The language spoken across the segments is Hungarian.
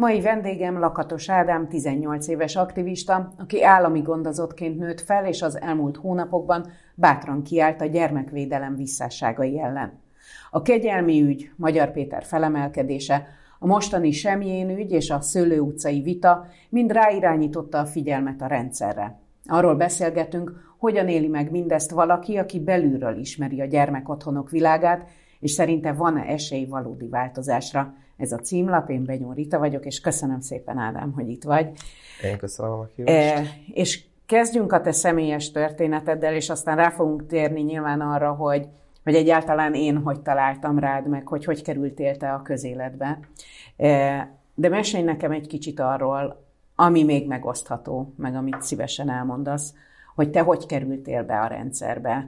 Mai vendégem Lakatos Ádám, 18 éves aktivista, aki állami gondozottként nőtt fel, és az elmúlt hónapokban bátran kiállt a gyermekvédelem visszásságai ellen. A kegyelmi ügy, Magyar Péter felemelkedése, a mostani Semjén ügy és a Szőlő utcai vita mind ráirányította a figyelmet a rendszerre. Arról beszélgetünk, hogyan éli meg mindezt valaki, aki belülről ismeri a gyermekotthonok világát, és szerinte van-e esély valódi változásra. Ez a címlap, én Benyó Rita vagyok, és köszönöm szépen, Ádám, hogy itt vagy. Én köszönöm a kívást. És kezdjünk a te személyes történeteddel, és aztán rá fogunk térni nyilván arra, hogy egyáltalán én hogy találtam rád, meg hogy kerültél te a közéletbe. De mesélj nekem egy kicsit arról, ami még megosztható, meg amit szívesen elmondasz, hogy te hogy kerültél be a rendszerbe,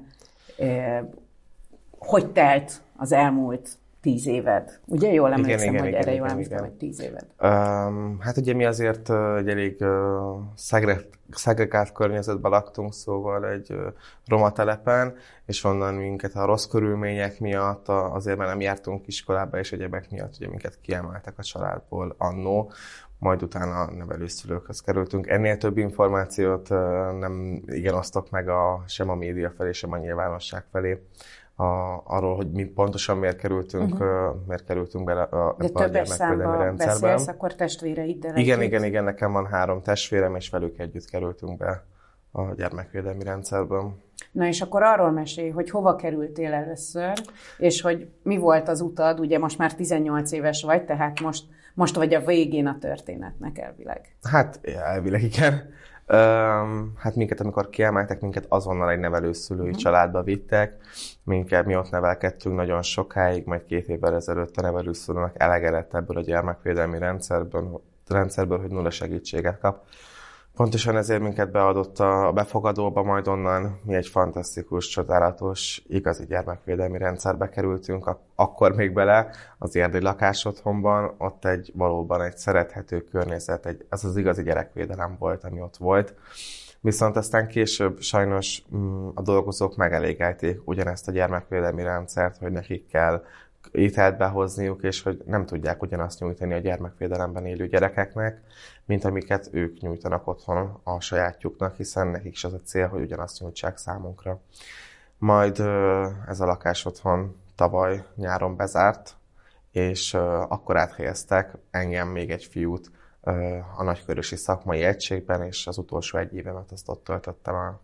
hogy telt az elmúlt 10 éved. Ugye jól emlékszem, hogy erre jól emlékszem, hogy 10 éved. Hát ugye mi azért egy elég szegregált környezetben laktunk, szóval egy roma telepen, és onnan minket a rossz körülmények miatt, azért már nem jártunk iskolába, és egyebek miatt ugye minket kiemeltek a családból annó, majd utána a nevelőszülőkhöz kerültünk. Ennél több információt nem igen osztok meg sem a média felé, sem a nyilvánosság felé. Arról, hogy mi pontosan miért kerültünk bele ebbe a gyermekvédelmi rendszerben. Beszélsz akkor testvéreiddel együtt? Igen, nekem van 3 testvérem, és velük együtt kerültünk be a gyermekvédelmi rendszerben. Na és akkor arról mesélj, hogy hova kerültél először, és hogy mi volt az utad, ugye most már 18 éves vagy, tehát most vagy a végén a történetnek elvileg. Hát elvileg igen. Hát minket, amikor kiemeltek, minket azonnal egy nevelőszülői családba vittek. Mi ott nevelkedtünk nagyon sokáig, majd 2 évvel ezelőtt a nevelőszülőnek elege lett ebből a gyermekvédelmi rendszerből, hogy nulla segítséget kap. Pontosan ezért minket beadott a befogadóba, majd onnan mi egy fantasztikus, csodálatos, igazi gyermekvédelmi rendszerbe kerültünk, akkor még bele az erdélyi lakásotthonban, ott valóban egy szerethető környezet, ez az igazi gyerekvédelem volt, ami ott volt. Viszont aztán később sajnos a dolgozók megelégelték ugyanezt a gyermekvédelmi rendszert, hogy nekik kell ételt behozniuk, és hogy nem tudják ugyanazt nyújtani a gyermekvédelemben élő gyerekeknek, mint amiket ők nyújtanak otthon a sajátjuknak, hiszen nekik is az a cél, hogy ugyanazt nyújtsák számunkra. Majd ez a lakás otthon tavaly nyáron bezárt, és akkor áthelyeztek engem, még egy fiút a Nagykörösi Szakmai Egységben, és az utolsó 1 évemet azt ott töltöttem el.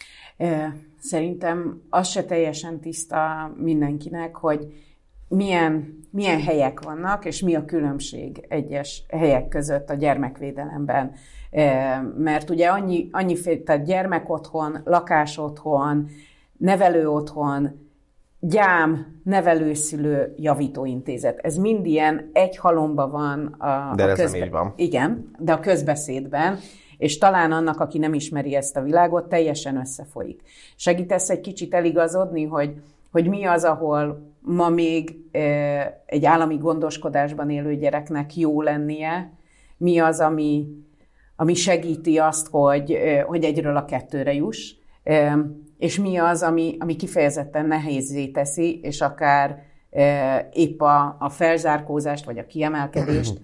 Szerintem az se teljesen tiszta mindenkinek, hogy milyen helyek vannak, és mi a különbség egyes helyek között a gyermekvédelemben. Mert ugye tehát gyermekotthon, lakásotthon, nevelőotthon, gyám, nevelőszülő, javítóintézet. Ez mind ilyen egy halomba van. De ez nem így van. Igen, de a közbeszédben, és talán annak, aki nem ismeri ezt a világot, teljesen összefolyik. Segítesz egy kicsit eligazodni, hogy mi az, ahol ma még egy állami gondoskodásban élő gyereknek jó lennie, mi az, ami segíti azt, hogy 1-ről a 2-re juss, és mi az, ami kifejezetten nehézzé teszi, és akár épp a felzárkózást, vagy a kiemelkedést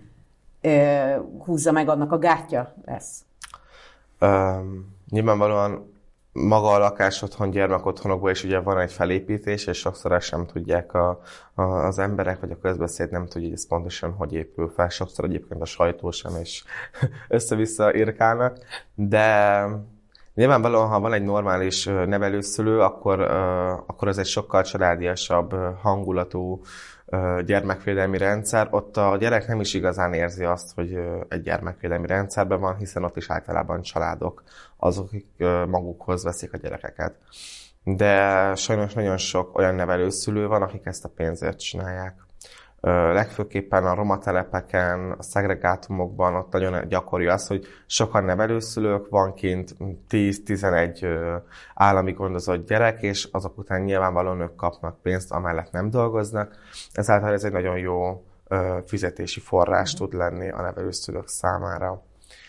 húzza meg, annak a gátja lesz. Nyilvánvalóan maga a lakás otthon, gyermekotthonokban is ugye van egy felépítés, és sokszor ezt sem tudják az emberek, vagy a közbeszéd nem tudja, hogy ez pontosan hogy épül fel. Sokszor egyébként a sajtó sem, és össze-vissza irkálnak. De nyilvánvalóan, ha van egy normális nevelőszülő, akkor ez egy sokkal családiasabb hangulatú gyermekvédelmi rendszer. Ott a gyerek nem is igazán érzi azt, hogy egy gyermekvédelmi rendszerben van, hiszen ott is általában családok azok, akik magukhoz veszik a gyerekeket. De sajnos nagyon sok olyan nevelőszülő van, akik ezt a pénzért csinálják. Legfőképpen a roma telepeken, a szegregátumokban ott nagyon gyakori az, hogy sokan nevelőszülők, van kint 10-11 állami gondozott gyerek, és azok után nyilvánvalóan ők kapnak pénzt, amellett nem dolgoznak. Ezáltal ez egy nagyon jó fizetési forrás tud lenni a nevelőszülők számára.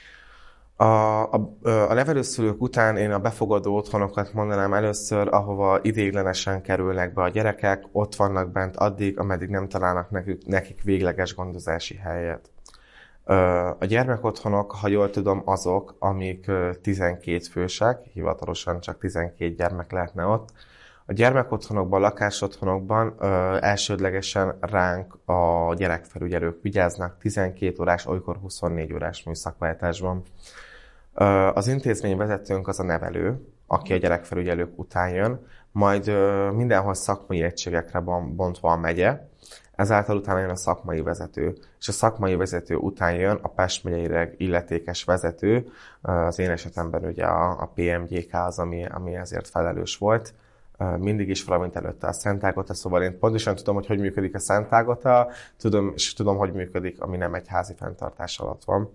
A nevelőszülők után én a befogadó otthonokat mondanám először, ahova ideiglenesen kerülnek be a gyerekek, ott vannak bent addig, ameddig nem találnak nekik végleges gondozási helyet. A gyermekotthonok, ha jól tudom, azok, amik 12 fősek, hivatalosan csak 12 gyermek lehetne ott. A gyermekotthonokban, lakásotthonokban elsődlegesen ránk a gyerekfelügyelők vigyáznak 12 órás, olykor 24 órás műszakváltásban. Az intézmény vezetőnk az a nevelő, aki a gyerekfelügyelők után jön, majd mindenhol szakmai egységekre van bontva a megye, ezáltal utána jön a szakmai vezető, és a szakmai vezető után jön a Pest megyei illetékes vezető, az én esetemben ugye a PMGK az, ami ezért felelős volt, mindig is, valamint előtte a Szent Ágota, szóval én pontosan tudom, hogy működik a Szent Ágota, tudom, hogy működik, ami nem egy házi fenntartás alatt van.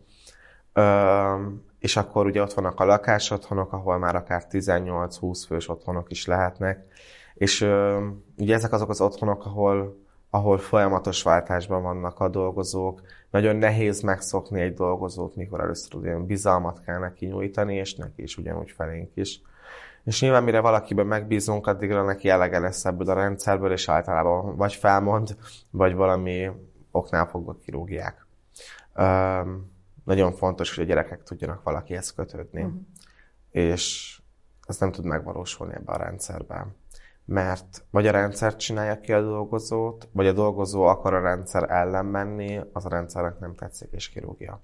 És akkor ugye ott vannak a lakásotthonok, ahol már akár 18-20 fős otthonok is lehetnek, és ugye ezek azok az otthonok, ahol folyamatos váltásban vannak a dolgozók. Nagyon nehéz megszokni egy dolgozót, mikor először olyan bizalmat kell neki nyújtani, és neki is ugyanúgy felénk is. És nyilván mire valakiben megbízunk, addigra neki elege lesz ebből a rendszerből, és általában vagy felmond, vagy valami oknál fogva kirúgják. Nagyon fontos, hogy a gyerekek tudjanak valakihez kötődni. És ez nem tud megvalósulni ebben a rendszerben. Mert vagy a rendszer csinálja ki a dolgozót, vagy a dolgozó akar a rendszer ellen menni, az a rendszernek nem tetszik és kirúgja.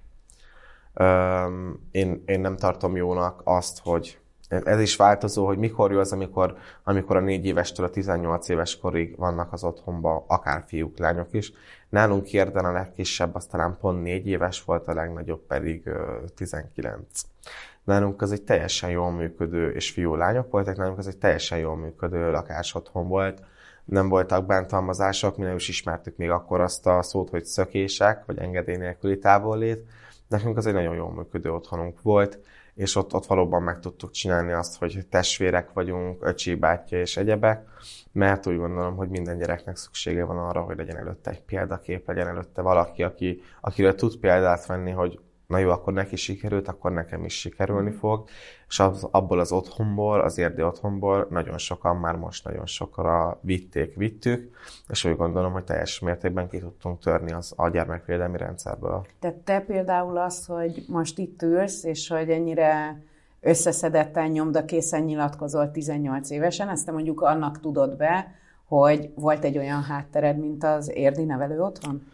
Én nem tartom jónak azt, hogy ez is változó, hogy mikor jó az, amikor a 4 évestől a 18 éves korig vannak az otthonban, akár fiúk, lányok is. Nálunk Érden a legkisebb, az talán pont 4 éves volt, a legnagyobb pedig 19. Nálunk ez egy teljesen jól működő, és fiú-lányok voltak, nálunk ez egy teljesen jól működő lakásotthon volt. Nem voltak bántalmazások, mi nem is ismertük még akkor azt a szót, hogy szökések, vagy engedély nélküli távollét. Nekünk az egy nagyon jól működő otthonunk volt, és ott valóban meg tudtuk csinálni azt, hogy testvérek vagyunk, öcsi, bátyja és egyebek, mert úgy gondolom, hogy minden gyereknek szüksége van arra, hogy legyen előtte egy példakép, legyen előtte valaki, akiről tud példát venni, hogy na jó, akkor neki sikerült, akkor nekem is sikerülni fog. És abból az otthonból, az érdi otthonból nagyon sokan már most nagyon sokra vittük, és úgy gondolom, hogy teljes mértékben ki tudtunk törni a gyermekvédelmi rendszerből. Tehát te például az, hogy most itt ülsz, és hogy ennyire összeszedetten, nyomdakészen nyilatkozol 18 évesen, ezt te mondjuk annak tudod be, hogy volt egy olyan háttered, mint az érdi nevelő otthon?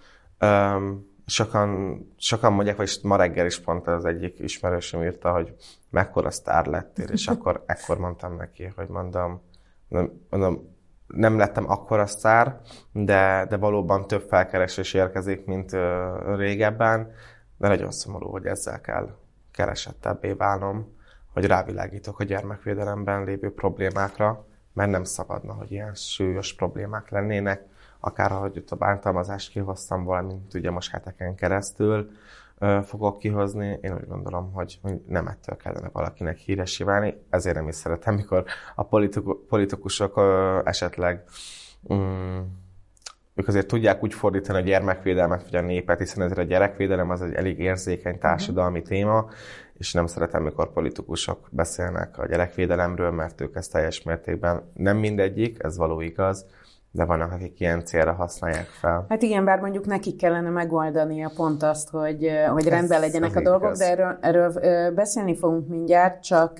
Sokan mondják, vagy ma reggel is pont az egyik ismerősöm írta, hogy mekkora sztár lettél, és ekkor mondtam neki, hogy mondom, nem lettem akkora sztár, de valóban több felkeresés érkezik, mint régebben, de nagyon szomorú, hogy ezzel kell keresettebbé válnom, hogy rávilágítok a gyermekvédelemben lévő problémákra, mert nem szabadna, hogy ilyen súlyos problémák lennének, akár ahogy a bántalmazást kihoztam, valamint ugye most heteken keresztül fogok kihozni. Én úgy gondolom, hogy nem ettől kellene valakinek híressé válni. Ezért nem is szeretem, mikor a politikusok esetleg ők azért tudják úgy fordítani a gyermekvédelmet, vagy a népet, hiszen ezért a gyerekvédelem az egy elég érzékeny társadalmi téma, és nem szeretem, mikor politikusok beszélnek a gyerekvédelemről, mert ők ezt teljes mértékben nem mindegyik, ez való igaz, de vannak, akik ilyen célra használják fel. Hát igen, bár mondjuk nekik kellene megoldania pont azt, hogy rendben legyenek a dolgok, de erről beszélni fogunk mindjárt, csak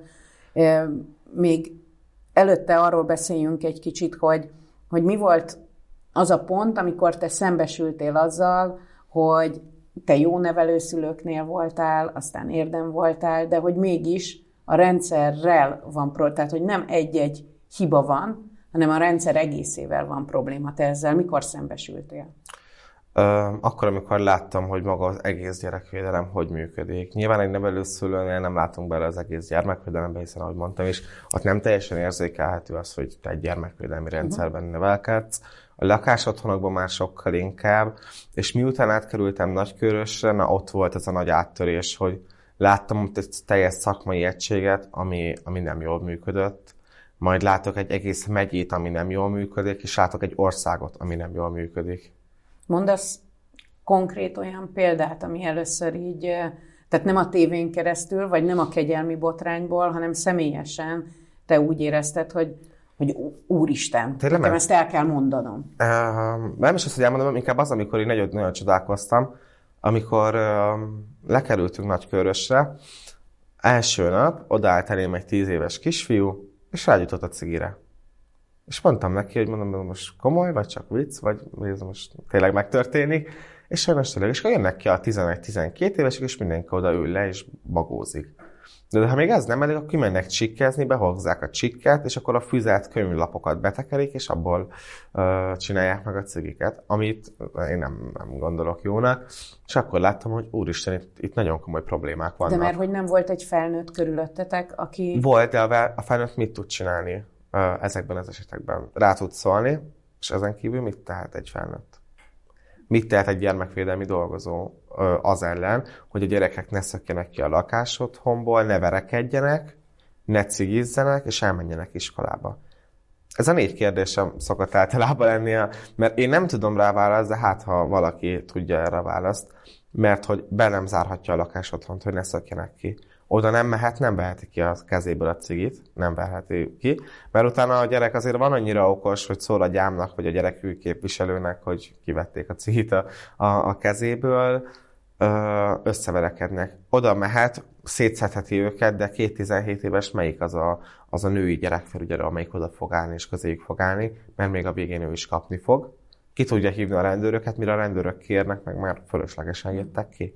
még előtte arról beszéljünk egy kicsit, hogy mi volt az a pont, amikor te szembesültél azzal, hogy te jó nevelőszülőknél voltál, aztán Érden voltál, de hogy mégis a rendszerrel van probléma, tehát hogy nem egy-egy hiba van, hanem a rendszer egészével van probléma. Te ezzel mikor szembesültél? Akkor, amikor láttam, hogy maga az egész gyerekvédelem hogy működik. Nyilván egy nevelőszülőnél nem látunk bele az egész gyermekvédelembe, hiszen ahogy mondtam is, ott nem teljesen érzékelhető az, hogy te egy gyermekvédelmi rendszerben nevelkedsz. A lakásotthonokban már sokkal inkább, és miután átkerültem Nagykőrösre, ott volt ez a nagy áttörés, hogy láttam egy teljes szakmai egységet, ami nem jól működött, majd látok egy egész megyét, ami nem jól működik, és látok egy országot, ami nem jól működik. Mondasz konkrét olyan példát, ami először így, tehát nem a tévén keresztül, vagy nem a kegyelmi botrányból, hanem személyesen te úgy érezted, hogy úristen, nekem ezt el kell mondanom. Nem is az, hogy elmondom, inkább az, amikor én nagyon csodálkoztam, amikor lekerültünk Nagykörösre, első nap odaállt elém egy 10 éves kisfiú, és rágyújtott a cigire. És mondtam neki, hogy mondom, most komoly, vagy csak vicc, vagy ez most tényleg megtörténik. És sajnos tényleg, és jönnek ki a 11-12 évesek, és mindenki oda ül le, és bagózik. De ha még ez nem elég, akkor kimennek csikkezni, behozzák a csikket, és akkor a füzelt könyvlapokat betekerik, és abból csinálják meg a cigiket, amit én nem gondolok jónak. És akkor láttam, hogy úristen, itt nagyon komoly problémák vannak. De mert hogy nem volt egy felnőtt körülöttetek, aki... Volt, de a felnőtt mit tud csinálni ezekben az esetekben? Rá tud szólni, és ezen kívül mit tehet egy felnőtt? Mit tehet egy gyermekvédelmi dolgozó az ellen, hogy a gyerekek ne szökjenek ki a lakásotthonból, ne verekedjenek, ne cigizzenek, és elmenjenek iskolába? Ez a 4 kérdésem szokott általában lennie, mert én nem tudom rá választ, de hát ha valaki tudja erre a választ, mert hogy be nem zárhatja a lakásotthont, hogy ne szökjenek ki. Oda nem mehet, nem veheti ki a kezéből a cigit, nem veheti ki, mert utána a gyerek azért van annyira okos, hogy szól a gyámnak, vagy a gyerekügy képviselőnek, hogy kivették a cigit a kezéből, összeverekednek. Oda mehet, szétszedheti őket, de 2-17 éves melyik az a női gyerekfelügyelő, amelyik oda fog állni és közéjük fog állni, mert még a végén ő is kapni fog. Ki tudja hívni a rendőröket, mire a rendőrök kérnek, meg már fölöslegesen jöttek ki.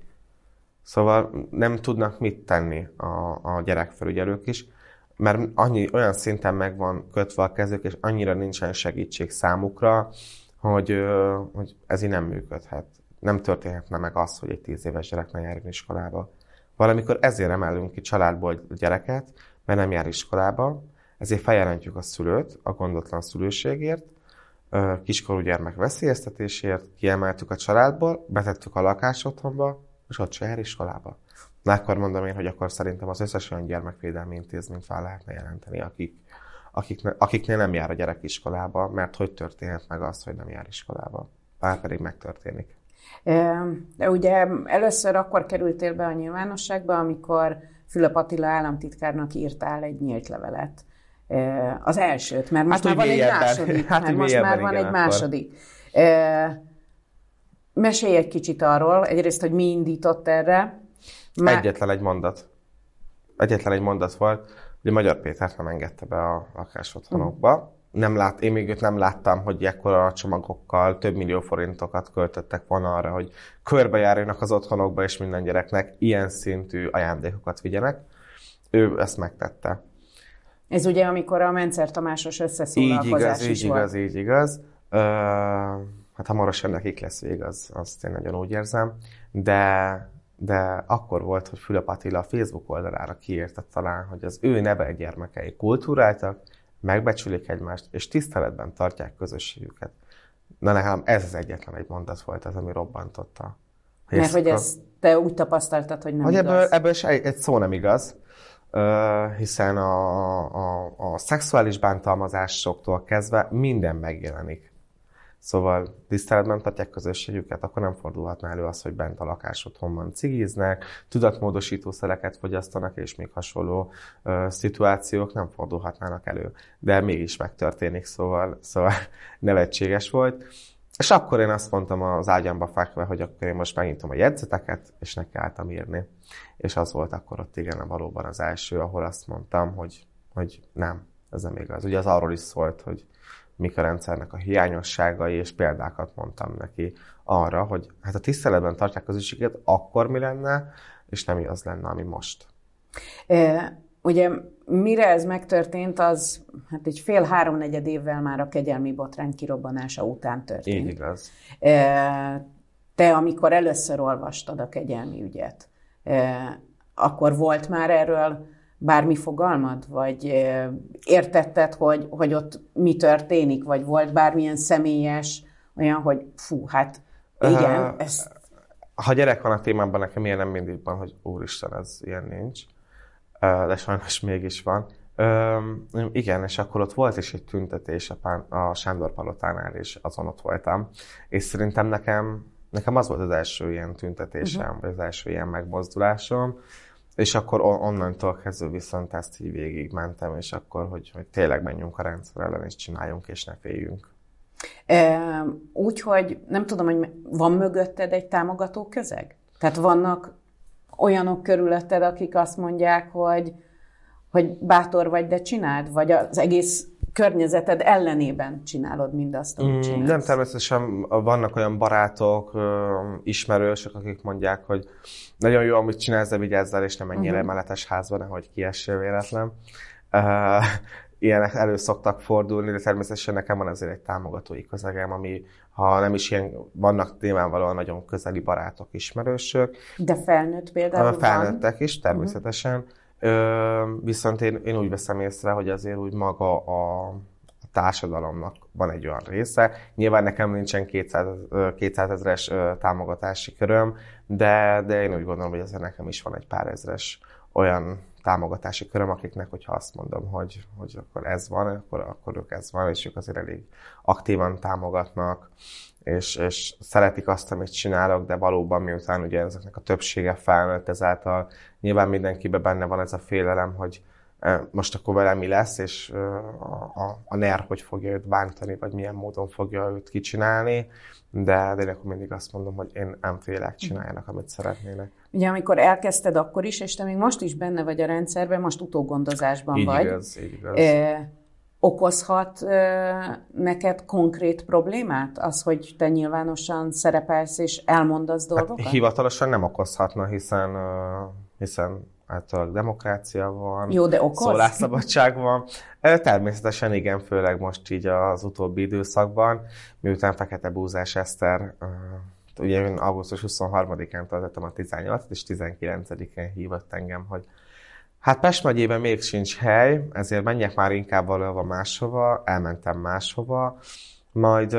Szóval nem tudnak mit tenni a gyerekfelügyelők is, mert olyan szinten meg van kötve a kezük, és annyira nincsen segítség számukra, hogy ez így nem működhet. Nem történhetne meg az, hogy egy 10 éves gyerek ne járjon iskolába. Valamikor ezért emelünk ki családból a gyereket, mert nem jár iskolába, ezért feljelentjük a szülőt a gondotlan szülőségért, kiskorú gyermek veszélyeztetésért, kiemeltük a családból, betettük a lakásotthonba, és ott se jár iskolába. Na, akkor mondom én, hogy akkor szerintem az összes olyan gyermekvédelmi intézményt fel lehetne jelenteni, akiknél nem jár a gyerek iskolába, mert hogy történhet meg az, hogy nem jár iskolába. Bár pedig megtörténik. De ugye először akkor kerültél be a nyilvánosságba, amikor Fülöp Attila államtitkárnak írtál egy nyílt levelet. Az elsőt, mert most már van egy második. Most már van egy második. Mesélj egy kicsit arról, egyrészt, hogy mi indított erre. Egyetlen egy mondat volt, hogy Magyar Pétert nem engedte be a lakásotthonokba. Én még őt nem láttam, hogy ekkora csomagokkal több millió forintokat költöttek volna arra, hogy körbejárjanak az otthonokba, és minden gyereknek ilyen szintű ajándékokat vigyenek. Ő ezt megtette. Ez ugye, amikor a Mencer Tamásos összeszólalkozás is volt. Így igaz. Hát hamarosan nekik lesz vége, azt én nagyon úgy érzem. De akkor volt, hogy Fülöp Attila a Facebook oldalára kiírta talán, hogy az ő neve gyermekei kultúráltak, megbecsülik egymást, és tiszteletben tartják közösségüket. Na nekem ez az egyetlen egy mondat volt az, ami robbantotta. Mert hogy ezt te úgy tapasztaltad, hogy nem igaz. Ebből egy szó nem igaz, hiszen a szexuális bántalmazásoktól kezdve minden megjelenik. Szóval tiszteletben tartják közösségüket, akkor nem fordulhatna elő az, hogy bent a lakásotthonban cigiznek, tudatmódosítószereket fogyasztanak, és még hasonló szituációk nem fordulhatnának elő. De mégis megtörténik, szóval nevetséges volt. És akkor én azt mondtam az ágyamba fekve, hogy akkor én most megnyitom a jegyzeteket, és nekiálltam írni. És az volt akkor ott igen valóban az első, ahol azt mondtam, hogy nem, ez nem igaz. Ugye az arról is szólt, hogy mik a rendszernek a hiányosságai, és példákat mondtam neki arra, hogy hát a tiszteletben tartják közösséget, akkor mi lenne, és nem az lenne, ami most. Ugye mire ez megtörtént, az hát egy 3-4 évvel már a kegyelmi botrány kirobbanása után történt. Így igaz. Te, amikor először olvastad a kegyelmi ügyet, akkor volt már erről bármi fogalmad? Vagy értetted, hogy ott mi történik? Vagy volt bármilyen személyes olyan, hogy igen, ez... Ha gyerek van a témában, nekem ilyen nem mindig van, hogy úristen, ez ilyen nincs. De sajnos mégis van. Igen, és akkor ott volt is egy tüntetés a Sándor Palotánál, és azon ott voltam. És szerintem nekem az volt az első ilyen tüntetésem, vagy az első ilyen megmozdulásom. És akkor onnantól kezdve viszont ezt így végigmentem, és akkor, hogy tényleg menjünk a rendszer ellen, és csináljunk, és ne féljünk. Úgyhogy nem tudom, hogy van mögötted egy támogató közeg? Tehát vannak olyanok körülötted, akik azt mondják, hogy bátor vagy, de csináld? Vagy az egész környezeted ellenében csinálod mindazt, amit csinálsz? Nem, természetesen vannak olyan barátok, ismerősök, akik mondják, hogy nagyon jó, amit csinálsz, de vigyázzál, és nem menjél emeletes házba, nehogy kiessél véletlen. Ilyenek elő szoktak fordulni, de természetesen nekem van azért egy támogatói közegem, ami, ha nem is ilyen, vannak nyilvánvalóan nagyon közeli barátok, ismerősök. De felnőtt például felnőttek is, természetesen. Viszont én úgy veszem észre, hogy azért úgy maga a társadalomnak van egy olyan része. Nyilván nekem nincsen 200 000-es támogatási köröm, de én úgy gondolom, hogy azért nekem is van egy pár ezres olyan támogatási köröm, akiknek, hogyha azt mondom, hogy akkor ez van, akkor ők ez van, és ők azért elég aktívan támogatnak, és szeretik azt, amit csinálok, de valóban miután ugye ezeknek a többsége felnőtt, ezáltal nyilván mindenkiben benne van ez a félelem, hogy most akkor vele mi lesz, és a NER hogy fogja őt bántani, vagy milyen módon fogja őt kicsinálni, de én akkor mindig azt mondom, hogy én nem félek, csináljanak, amit szeretnének. Ugye amikor elkezdted akkor is, és te még most is benne vagy a rendszerben, most utógondozásban így vagy. Így igaz. Okozhat neked konkrét problémát az, hogy te nyilvánosan szerepelsz és elmondasz dolgokat? Hát, hivatalosan nem okozhatna, hiszen általában demokrácia van, jó, de szólásszabadság van. Természetesen igen, főleg most így az utóbbi időszakban, miután Fekete Búzás Eszter, ugye én augusztus 23-án töltöttem a 18-et, és 19-én hívott engem, hogy hát Pest megyében még sincs hely, ezért menjek már inkább valahova máshova, elmentem máshova, majd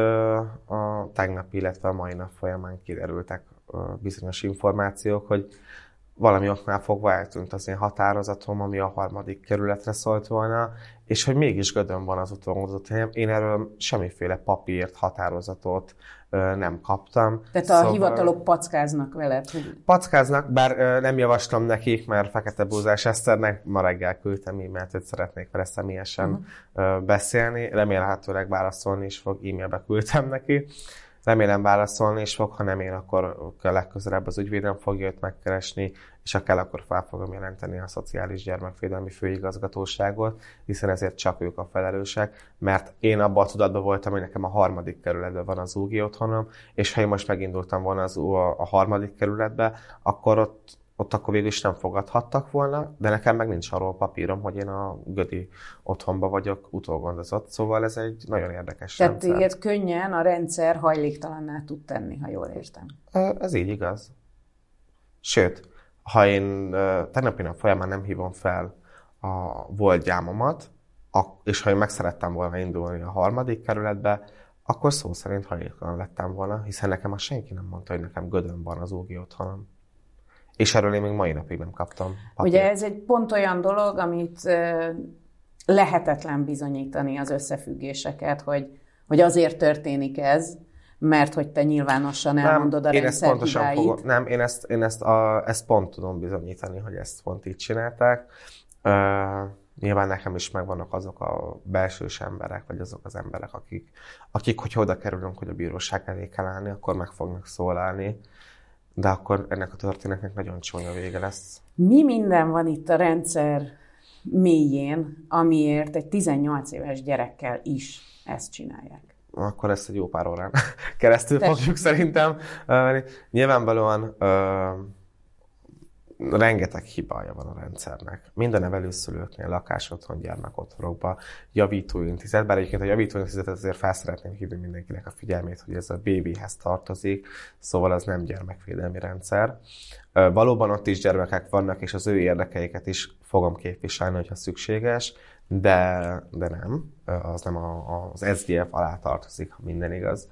a tegnap, illetve a mai nap folyamán kiderültek bizonyos információk, hogy valami oknál fogva eltűnt az én határozatom, ami a 3. kerületre szólt volna, és hogy mégis Gödön van az utógondozott helyem. Én erről semmiféle papírt, határozatot nem kaptam. Tehát a hivatalok packáznak veled? Packáznak, bár nem javaslom nekik, mert Fekete Búzás Eszternek ma reggel küldtem e-mailt, hogy szeretnék vele személyesen beszélni. Remélhetőleg válaszolni is fog, e-mailbe küldtem neki. Remélem válaszolni is fog, ha nem én, akkor legközelebb az ügyvédem fogja őt megkeresni, és ha kell, akkor fel fogom jelenteni a Szociális Gyermekvédelmi Főigazgatóságot, hiszen ezért csak ők a felelősek, mert én abban a tudatban voltam, hogy nekem a 3. kerületben van az UGI otthonom, és ha én most megindultam volna a 3. kerületbe, akkor ott akkor végül is nem fogadhattak volna, de nekem meg nincs arról papírom, hogy én a gödi otthonban vagyok utógondozott, szóval ez egy nagyon érdekes rendszer. Tehát téged könnyen a rendszer hajléktalanná tud tenni, ha jól értem. Ez így igaz. Sőt, ha én tegnapi nap folyamán nem hívom fel a volt gyámomat, és ha én meg szerettem volna indulni a 3. kerületbe, akkor szó szerint hajléktalan lettem volna, hiszen nekem már senki nem mondta, hogy nekem Gödön van az UGI otthonom. És erről én még mai napig nem kaptam papírt. Ugye ez egy pont olyan dolog, amit lehetetlen bizonyítani az összefüggéseket, hogy azért történik ez, mert hogy te nyilvánosan elmondod a rendszer hibáit. Én ezt pont tudom bizonyítani, hogy ezt pont így csinálták. Nyilván nekem is megvannak azok a belsős emberek, vagy azok az emberek, akik hogyha oda kerülünk, hogy a bíróság elé kell állni, akkor meg fognak szólalni. De akkor ennek a történetnek nagyon csúnya vége lesz. Mi minden van itt a rendszer mélyén, amiért egy 18 éves gyerekkel is ezt csinálják? Akkor ezt egy jó pár órán keresztül fogjuk szerintem. Nyilvánvalóan rengeteg hibája van a rendszernek. Mind a nevelőszülőknél, lakásotthon, gyermekotthonokban, javítóintézet, bár egyébként a javítóintézetet azért fel szeretném hívni mindenkinek a figyelmét, hogy ez a BB-hez tartozik, szóval az nem gyermekvédelmi rendszer. Valóban ott is gyermekek vannak, és az ő érdekeiket is fogom képviselni, hogyha szükséges, de nem. Az nem az SZGF alá tartozik, ha minden igaz.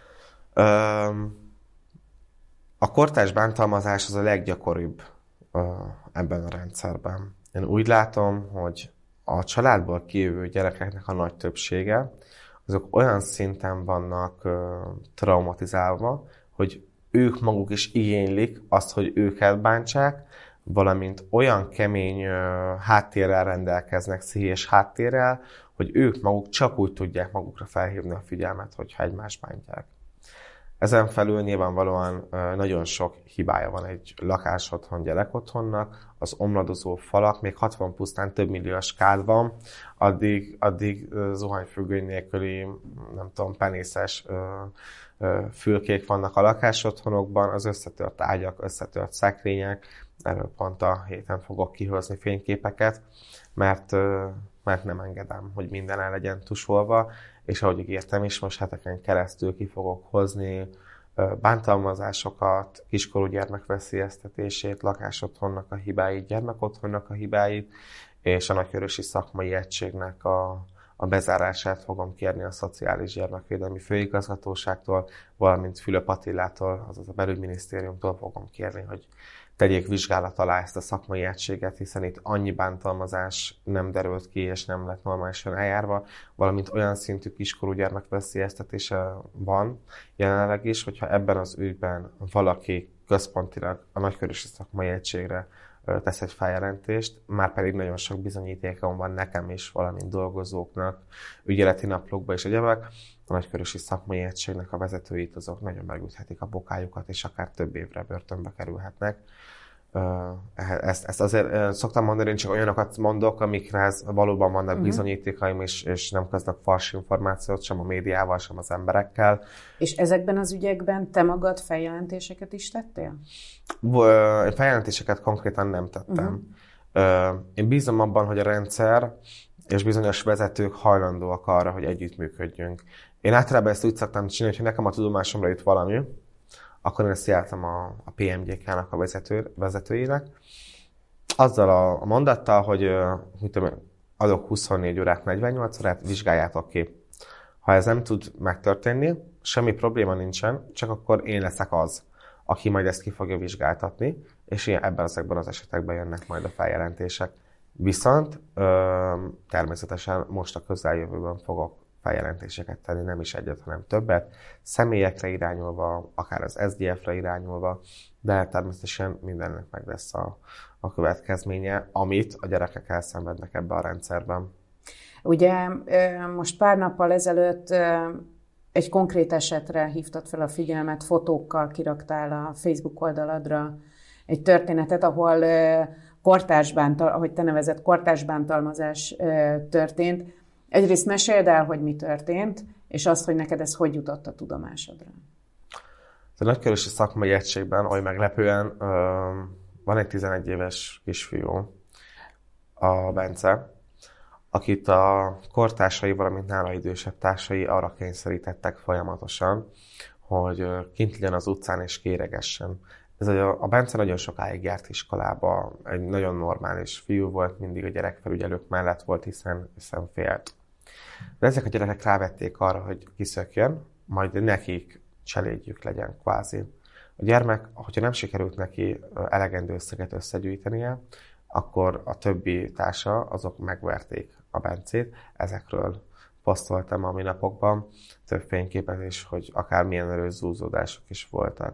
A kortárs bántalmazás az a leggyakoribb ebben a rendszerben. Én úgy látom, hogy a családból kijövő gyerekeknek a nagy többsége, azok olyan szinten vannak traumatizálva, hogy ők maguk is igénylik azt, hogy őket bántsák, valamint olyan kemény háttérrel rendelkeznek, pszichés háttérrel, hogy ők maguk csak úgy tudják magukra felhívni a figyelmet, hogyha egymást bántják. Ezen felül nyilvánvalóan nagyon sok hibája van egy lakásotthon, gyerekotthonnak, az omladozó falak, még 60 pusztán több milliós kád van, addig zuhanyfüggöny nélküli, nem tudom, penészes fülkék vannak a lakásotthonokban, az összetört ágyak, összetört szekrények, erről pont a héten fogok kihozni fényképeket, mert nem engedem, hogy minden el legyen tusolva, és ahogy ígértem is, most heteken keresztül ki fogok hozni bántalmazásokat, kiskorú gyermek veszélyeztetését, lakásotthonnak a hibáit, gyermekotthonnak a hibáit, és a Nagykörösi Szakmai Egységnek a bezárását fogom kérni a Szociális Gyermekvédelmi Főigazgatóságtól, valamint Fülöp Attilától, azaz a Belügyminisztériumtól fogom kérni, hogy tegyék vizsgálat alá ezt a szakmai egységet, hiszen itt annyi bántalmazás nem derült ki, és nem lett normálisan eljárva, valamint olyan szintű kiskorú gyermek veszélyeztetése van jelenleg is, hogyha ebben az ügyben valaki központilag a Nagykörösi Szakmai Egységre tesz egy feljelentést, már pedig nagyon sok bizonyítékom van nekem is, valamint dolgozóknak, ügyeleti naplókban és egyebek, a Nagykörösi Szakmai Egységnek a vezetőit azok nagyon megüthetik a bokájukat, és akár több évre börtönbe kerülhetnek. Ezt azért szoktam mondani, én csak olyanokat mondok, amikre valóban vannak bizonyítékaim, és nem közlök fals információt sem a médiával, sem az emberekkel. És ezekben az ügyekben te magad feljelentéseket is tettél? Feljelentéseket konkrétan nem tettem. Én bízom abban, hogy a rendszer és bizonyos vezetők hajlandóak arra, hogy együttműködjünk. Én általában ezt úgy szoktam csinálni, hogy nekem a tudomásomra jut valami, akkor én ezt jeltem a PMGK-nak a vezetőjének. Azzal a mondattal, hogy adok 24 órát, 48 órát, vizsgáljátok ki. Ha ez nem tud megtörténni, semmi probléma nincsen, csak akkor én leszek az, aki majd ezt ki fogja vizsgáltatni, és ezekben az esetekben jönnek majd a feljelentések. Viszont természetesen most a közeljövőben fogok feljelentéseket tenni, nem is egyet, hanem többet, személyekre irányulva, akár az SZDF-re irányulva, de természetesen mindennek meg lesz a következménye, amit a gyerekek elszenvednek ebbe a rendszerben. Ugye most pár nappal ezelőtt egy konkrét esetre hívtad fel a figyelmet, fotókkal kiraktál a Facebook oldaladra egy történetet, ahol ahogy te nevezed, kortársbántalmazás történt. Egyrészt meséld el, hogy mi történt, és azt, hogy neked ez hogy jutott a tudomásodra. A Nagykörösi Szakmai Egységben, oly meglepően, van egy 11 éves kisfiú, a Bence, akit a kortársai, valamint nála idősebb társai arra kényszerítettek folyamatosan, hogy kint legyen az utcán és kéregessen. A Bence nagyon sokáig járt iskolába, egy nagyon normális fiú volt, mindig a gyerekfelügyelők mellett volt, hiszen félt. De ezek a gyerekek rávették arra, hogy kiszökjön, majd nekik cselédjük legyen kvázi. A gyermek, hogyha nem sikerült neki elegendő összeget összegyűjtenie, akkor a többi társa, azok megverték a Bencét. Ezekről posztoltam a minapokban több fényképet is, hogy akármilyen erőszúzódások is voltak.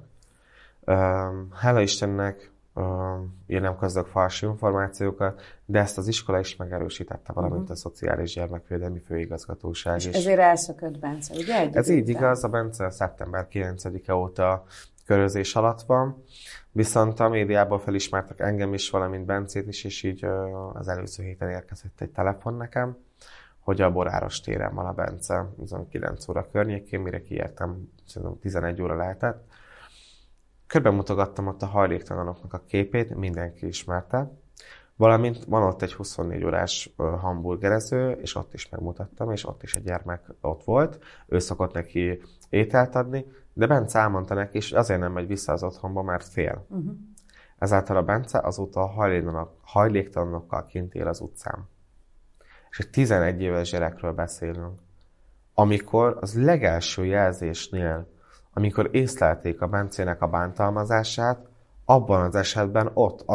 Hála Istennek, én nem közlök fals információkat, de ezt az iskola is megerősítette, valamint a Szociális Gyermekvédelmi Főigazgatóság is. És ezért elszökött Bence, ugye? Ez így igaz, a Bence szeptember 9-e óta körözés alatt van, viszont a médiából felismertek engem is, valamint Bencét is, és így az előző héten érkezett egy telefon nekem, hogy a Boráros téren van a Bence, 9 óra környékén, mire kiértem, szerintem 11 óra lehetett. Körbemutogattam ott a hajléktalanoknak a képét, mindenki ismerte, valamint van ott egy 24 órás hamburgerező, és ott is megmutattam, és ott is egy gyermek ott volt, ő szokott neki ételt adni, de Bence elmondta neki, és azért nem megy vissza az otthonba, mert fél. Ezáltal a Bence azóta a hajléktalanokkal kint él az utcán. És egy 11 éves gyerekről beszélünk, amikor az legelső jelzésnél, amikor észlelték a Bencének a bántalmazását, abban az esetben ott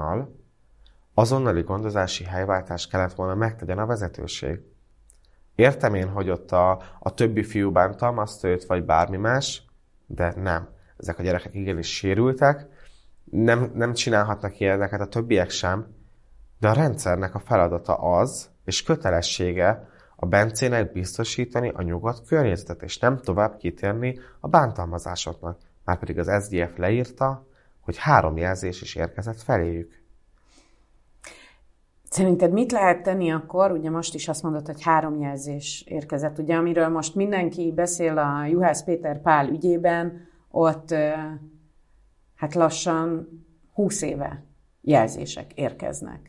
azonnali gondozási helyváltást kellett volna megtegyen a vezetőség. Értem én, hogy ott a többi fiú bántalmazta őt, vagy bármi más, de nem. Ezek a gyerekek igenis sérültek, nem csinálhatnak ilyeneket a többiek sem, de a rendszernek a feladata az, és kötelessége a Bencének biztosítani a nyugodt környezetet, és nem tovább kitérni a bántalmazásoknak. Márpedig az SZDF leírta, hogy 3 jelzés is érkezett feléjük. Szerinted mit lehet tenni akkor? Ugye most is azt mondod, hogy 3 jelzés érkezett. Ugye amiről most mindenki beszél a Juhász Péter Pál ügyében, ott hát lassan 20 éve jelzések érkeznek.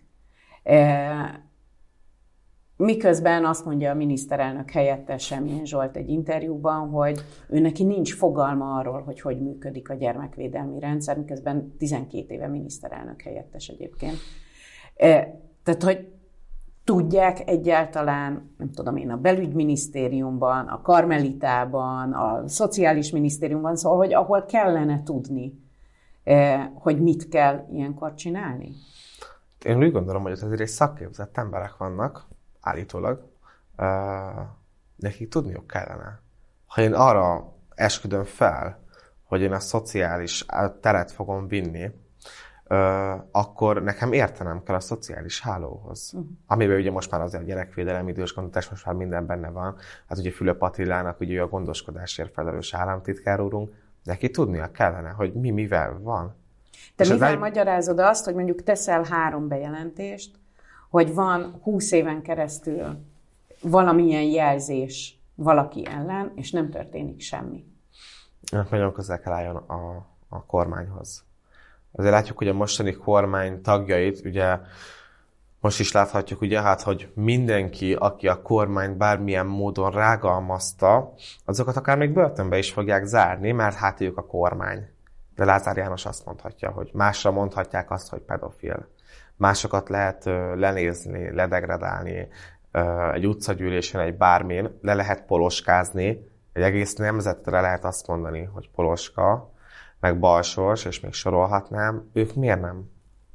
Miközben azt mondja a miniszterelnök helyettes Semjén Zsolt egy interjúban, hogy ő neki nincs fogalma arról, hogy működik a gyermekvédelmi rendszer, miközben 12 éve miniszterelnök helyettes egyébként. Tehát, hogy tudják egyáltalán, nem tudom én, a belügyminisztériumban, a Karmelitában, a Szociális Minisztériumban, szóval, hogy ahol kellene tudni, hogy mit kell ilyenkor csinálni? Én úgy gondolom, hogy azért egy szakképzett emberek vannak, állítólag, nekik tudniuk kellene. Ha én arra esküdöm fel, hogy én a szociális teret fogom vinni, akkor nekem értenem kell a szociális hálóhoz. Amiben ugye most már azért a gyerekvédelem, idős gondozás, most már minden benne van. Hát ugye Fülöp Attilának ugye a gondoskodásért felelős államtitkár úrunk, neki tudnia kellene, hogy mi mivel van. Te mivel magyarázod azt, hogy mondjuk teszel 3 bejelentést, hogy van 20 éven keresztül valamilyen jelzés valaki ellen, és nem történik semmi? Nagyon közel kell álljon a kormányhoz. Azért látjuk, hogy a mostani kormány tagjait, ugye most is láthatjuk, ugye, hát, hogy mindenki, aki a kormányt bármilyen módon rágalmazta, azokat akár még börtönbe is fogják zárni, mert hát ők a kormány. De Lázár János azt mondhatja, hogy másra mondhatják azt, hogy pedofil. Másokat lehet lenézni, ledegradálni, egy utcagyűlésen, egy bármin, le lehet poloskázni, egy egész nemzetre lehet azt mondani, hogy poloska, meg balsors, és még sorolhatnám, ők miért nem?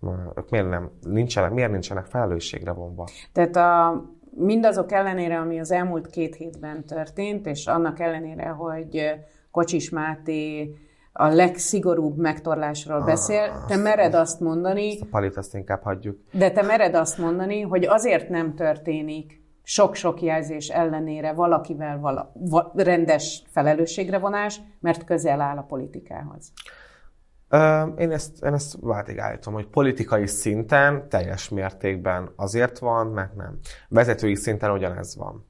Miért nincsenek felelősségre vonva? Tehát mindazok ellenére, ami az elmúlt 2 hétben történt, és annak ellenére, hogy Kocsis Máté a legszigorúbb megtorlásról beszél, te mered azt mondani... Ezt a palit azt inkább hagyjuk. De te mered azt mondani, hogy azért nem történik sok-sok jelzés ellenére valakivel rendes felelősségre vonás, mert közel áll a politikához. Én ezt váltig állítom, hogy politikai szinten teljes mértékben azért van, mert nem. Vezetői szinten ugyanez van.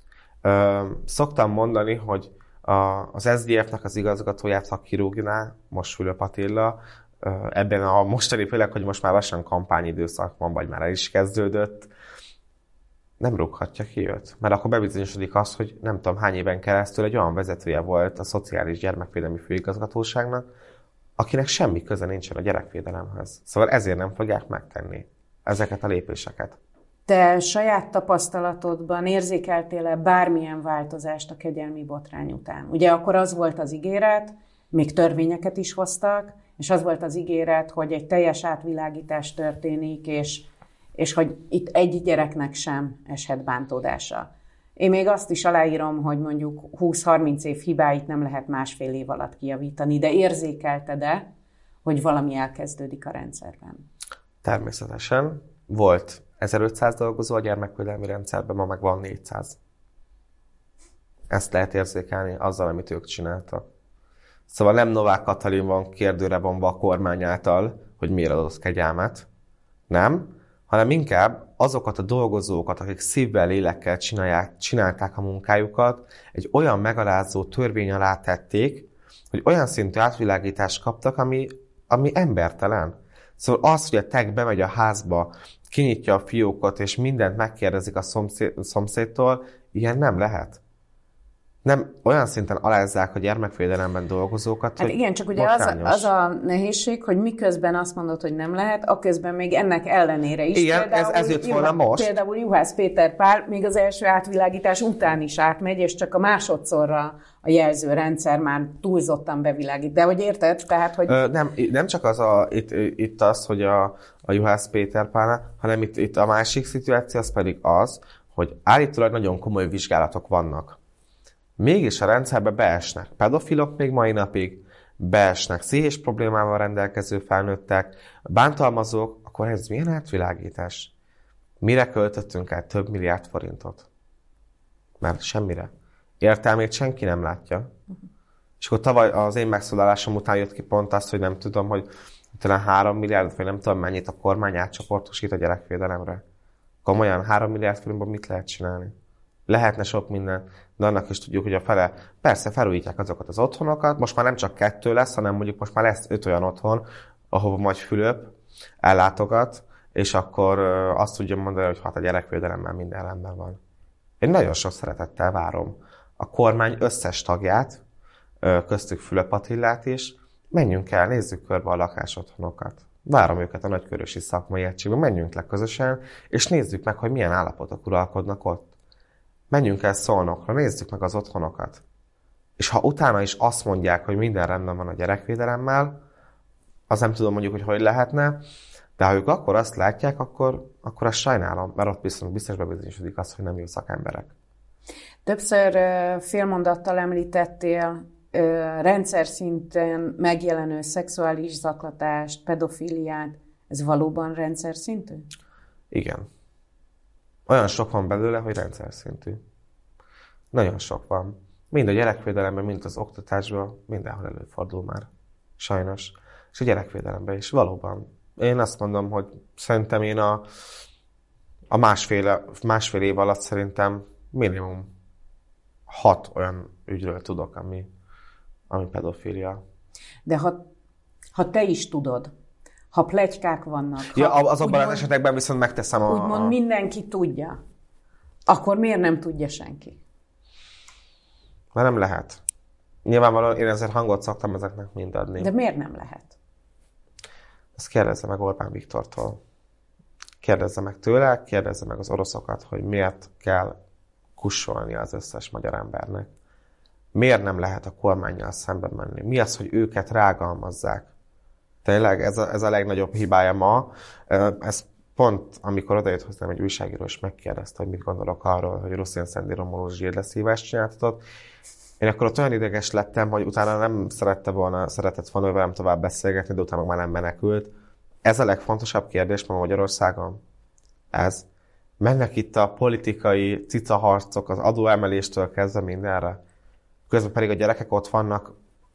Szoktam mondani, hogy az SZDF-nek az igazgatóját, ha kirúgná, most Fülöp Attila, ebben a mostani, főleg, hogy most már lassan kampányidőszak van, vagy már el is kezdődött, nem rúghatja ki őt. Mert akkor bebizonyosodik az, hogy nem tudom hány éven keresztül egy olyan vezetője volt a Szociális Gyermekvédelmi Főigazgatóságnak, akinek semmi köze nincsen a gyerekvédelemhez. Szóval ezért nem fogják megtenni ezeket a lépéseket. Te saját tapasztalatodban érzékeltél-e bármilyen változást a kegyelmi botrány után? Ugye akkor az volt az ígéret, még törvényeket is hoztak, és az volt az ígéret, hogy egy teljes átvilágítás történik, és hogy itt egy gyereknek sem eshet bántódása. Én még azt is aláírom, hogy mondjuk 20-30 év hibáit nem lehet 1,5 év alatt kijavítani, de érzékelted-e, hogy valami elkezdődik a rendszerben? Természetesen. Volt 1500 dolgozó a gyermekvédelmi rendszerben, ma meg van 400. Ezt lehet érzékelni azzal, amit ők csináltak. Szóval nem Novák Katalin van kérdőre vonva a kormány által, hogy miért adott kegyelmet. Nem, hanem inkább azokat a dolgozókat, akik szívvel, lélekkel csinálták a munkájukat, egy olyan megalázó törvény alá tették, hogy olyan szintű átvilágítást kaptak, ami embertelen. Szóval az, hogy a tech bemegy a házba, kinyitja a fiókot, és mindent megkérdezik a szomszédtól, ilyen nem lehet. Nem olyan szinten alázzák a gyermekvédelemben dolgozókat, hát hogy igen, csak ugye az a nehézség, hogy miközben azt mondod, hogy nem lehet, aközben még ennek ellenére is. Igen, ez jött volna most. Például Juhász Péter Pál még az első átvilágítás után is átmegy, és csak a másodszorra a jelzőrendszer már túlzottan bevilágít. De hogy érted? Tehát, hogy... Nem csak az itt az, hogy a Juhász Péter Pál, hanem itt a másik szituáció, az pedig az, hogy állítólag nagyon komoly vizsgálatok vannak. Mégis a rendszerbe beesnek pedofilok még mai napig, beesnek pszichés problémával rendelkező felnőttek, bántalmazók, akkor ez milyen átvilágítás? Mire költöttünk el több milliárd forintot? Mert semmire. Értelmét senki nem látja. És akkor tavaly az én megszólalásom után jött ki pont az, hogy nem tudom, hogy talán 3 milliárdot, vagy nem tudom mennyit a kormány átcsoportosít a gyerekvédelemre. Komolyan 3 milliárd forintból mit lehet csinálni? Lehetne sok minden, de annak is tudjuk, hogy a fele, persze felújítják azokat az otthonokat, most már nem csak 2 lesz, hanem mondjuk most már lesz 5 olyan otthon, ahova majd Fülöp ellátogat, és akkor azt tudja mondani, hogy hát a gyerekvédelemmel minden rendben van. Én nagyon sok szeretettel várom a kormány összes tagját, köztük Fülöp Attillát is, menjünk el, nézzük körbe a lakásotthonokat. Várom őket a Nagykörösi Szakmai Egységben, menjünk le közösen, és nézzük meg, hogy milyen állapotok uralkodnak ott. Menjünk el Szolnokra, nézzük meg az otthonokat. És ha utána is azt mondják, hogy minden rendben van a gyerekvédelemmel, az nem tudom mondjuk, hogy lehetne, de ha ők akkor azt látják, akkor azt sajnálom, mert ott viszont biztos bebizonyosodik az, hogy nem jó szakemberek. Többször félmondattal említettél rendszer szinten megjelenő szexuális zaklatást, pedofíliát. Ez valóban rendszer szintű? Igen. Olyan sok van belőle, hogy rendszer szintű. Nagyon sok van. Mind a gyerekvédelemben, mind az oktatásban, mindenhol előfordul már. Sajnos. És a gyerekvédelemben is valóban. Én azt mondom, hogy szerintem én a másfél év alatt szerintem minimum 6 olyan ügyről tudok, ami pedofília. De ha te is tudod, ha pletykák vannak... Ja, azokban az esetekben viszont megteszem úgymond mindenki tudja, akkor miért nem tudja senki? Mert nem lehet. Nyilvánvalóan én ezért hangot szoktam ezeknek mind adni. De miért nem lehet? Ezt kérdezze meg Orbán Viktortól. Kérdezze meg tőle, kérdezze meg az oroszokat, hogy miért kell kussolni az összes magyar embernek. Miért nem lehet a kormánnyal szembe menni? Mi az, hogy őket rágalmazzák? Tényleg ez a legnagyobb hibája ma. Ez pont, amikor odajött hozzám egy újságíró, és megkérdezte, hogy mit gondolok arról, hogy Ruszin Szendi Romulus zsírleszívást csináltatott. Én akkor ott olyan ideges lettem, hogy utána nem szeretett volna velem tovább beszélgetni, de utána már nem menekült. Ez a legfontosabb kérdés ma Magyarországon. Ez. Mennek itt a politikai cicaharcok, az adóemeléstől kezdve mindenre. Közben pedig a gyerekek ott vannak,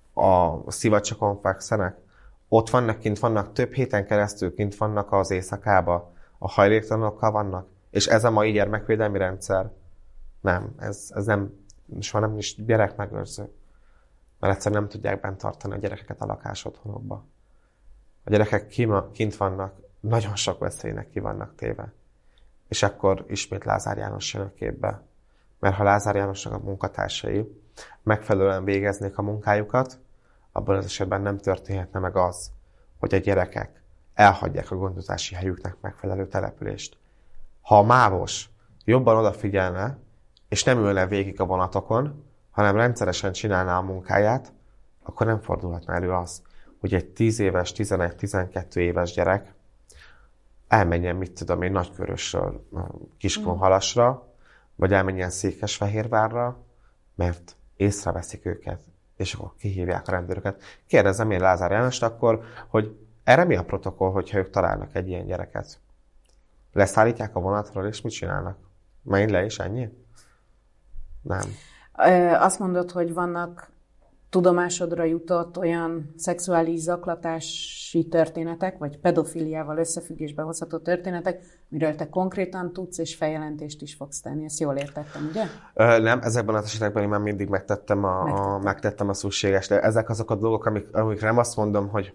a szivacsokon fekszenek. Ott vannak, kint vannak, több héten keresztül kint vannak az éjszakába. A hajléktalanokkal vannak. És ez a mai gyermekvédelmi rendszer. Nem, ez nem, soha nem is gyerekmegőrző. Mert egyszerűen nem tudják bent tartani a gyerekeket a lakásotthonokba. A gyerekek kint vannak, nagyon sok veszélynek ki vannak téve. És akkor ismét Lázár János jön a képbe. Mert ha Lázár Jánosnak a munkatársai megfelelően végeznék a munkájukat, abban az esetben nem történhetne meg az, hogy a gyerekek elhagyják a gondozási helyüknek megfelelő települést. Ha a mávos jobban odafigyelne, és nem ülne végig a vonatokon, hanem rendszeresen csinálná a munkáját, akkor nem fordulhatna elő az, hogy egy 10 éves, 11-12 éves gyerek elmenjen, mit tudom én, Nagykörösről Kiskunhalasra, vagy elmenjen Székesfehérvárra, mert észreveszik őket, és akkor kihívják a rendőröket. Kérdezzem én Lázár Jánost akkor, hogy erre mi a protokoll, hogyha ők találnak egy ilyen gyereket? Leszállítják a vonatról, és mit csinálnak? Menj le, és ennyi? Nem. Azt mondod, hogy vannak tudomásodra jutott olyan szexuális zaklatási történetek, vagy pedofiliával összefüggésbe hozható történetek, miről te konkrétan tudsz, és feljelentést is fogsz tenni. Ezt jól értettem, ugye? Nem, ezekben az esetekben én már mindig megtettem a szükséges. De ezek azok a dolgok, amikre nem azt mondom, hogy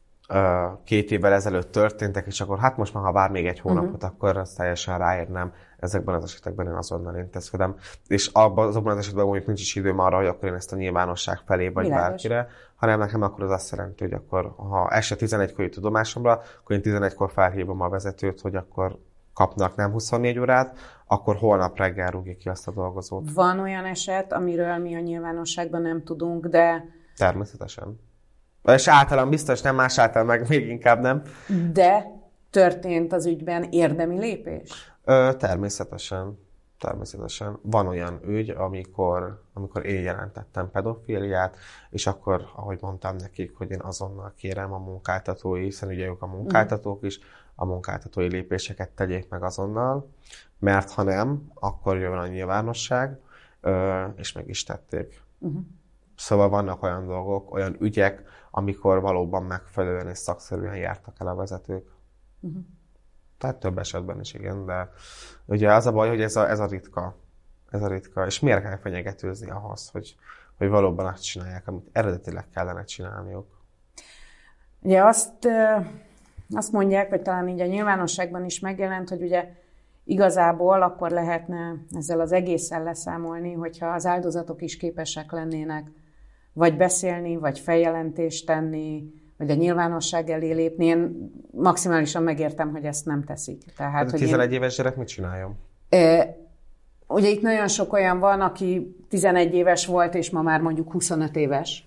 2 évvel ezelőtt történtek, és akkor hát most már, ha vár még egy hónapot, akkor azt teljesen ráérnem. Ezekben az esetekben én azonnal intézkedem. És azokban az esetben mondjuk nincs is időm arra, hogy akkor én ezt a nyilvánosság felé, vagy bárkire, hanem nekem akkor az azt jelenti, hogy akkor, ha este 11-kor jut tudomásomra, akkor én 11-kor felhívom a vezetőt, hogy akkor kapnak nem 24 órát, akkor holnap reggel rúgjuk ki azt a dolgozót. Van olyan eset, amiről mi a nyilvánosságban nem tudunk, de... Természetesen. És általán biztos nem, más által meg még inkább nem. De történt az ügyben érdemi lépés? Természetesen. Természetesen. Van olyan ügy, amikor én jelentettem pedofíliát, és akkor, ahogy mondtam nekik, hogy én azonnal kérem a munkáltatói, hiszen ugye ők a munkáltatók is, a munkáltatói lépéseket tegyék meg azonnal, mert ha nem, akkor jön a nyilvánosság, és meg is tették. Szóval vannak olyan dolgok, olyan ügyek, amikor valóban megfelelően és szakszerűen jártak el a vezetők. Tehát több esetben is, igen, de ugye az a baj, hogy ez a ritka. Ez a ritka. És miért kell fenyegetőzni ahhoz, hogy valóban azt csinálják, amit eredetileg kellene csinálniuk? Ugye azt mondják, vagy talán így a nyilvánosságban is megjelent, hogy ugye igazából akkor lehetne ezzel az egészen leszámolni, hogyha az áldozatok is képesek lennének vagy beszélni, vagy feljelentést tenni, vagy a nyilvánosság elé lépni. Én maximálisan megértem, hogy ezt nem teszik. Tehát, a 11 éves gyerek mit csináljon? Ugye itt nagyon sok olyan van, aki 11 éves volt, és ma már mondjuk 25 éves.